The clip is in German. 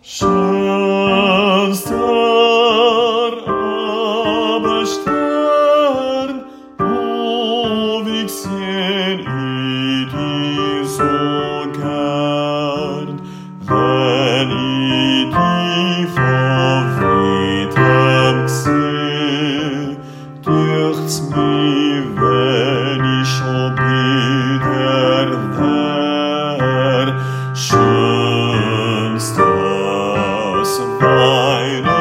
Schönster Abendstern, wo ich sehn ich dich so gern, wenn ich dich vor weitem seh, dürft's mir, wenn ich schon wieder wär, schönstes Weihnachten.